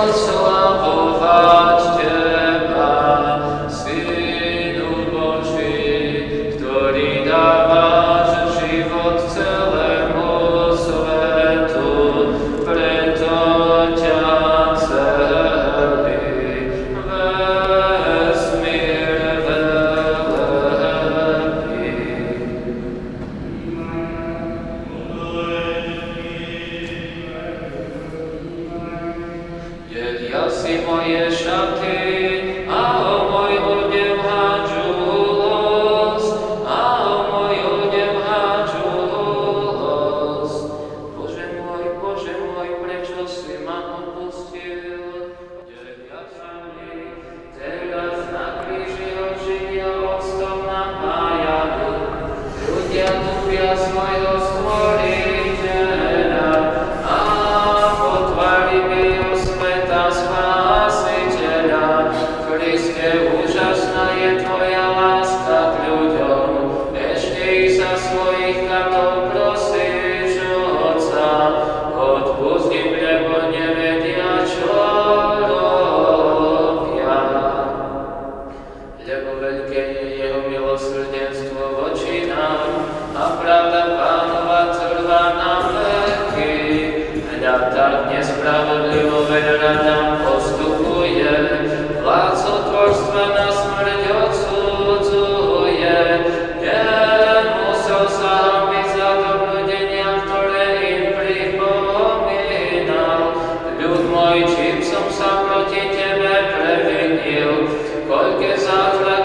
oslavovať Teba, Synu Boží, ktorý dávaš život celému svetu, preto ťa celý vesmír velebí. Jedia si moje šaty a o môj odev hádžu los, a o môj odev hádžu los. Bože môj, prečo si ma opustil? Jedia sa mi teraz na kríži ožinia octom napájajú. Ľudia tupia svojho stvoriteľa a po tvári bijú sveta Spásiteľa. Kriste, úžasná je Tvoja láska k ľuďom, ešte ich sa svojich katov prosíš, Otca, odpusť im, lebo nevedia, čo robia. Lebo veľké je jeho milosrdenstvo voči nám a pravda Pánova trvá na veky. Hľa tak nespravodlivo veľa nám postupuje, vládcotvorstva na smrť odsudzuje. Nemusel sa hanbiť za dobrodenia, ktoré im pripomínal. Ľud môj, čím som sa proti Tebe previnil, koľké zázraky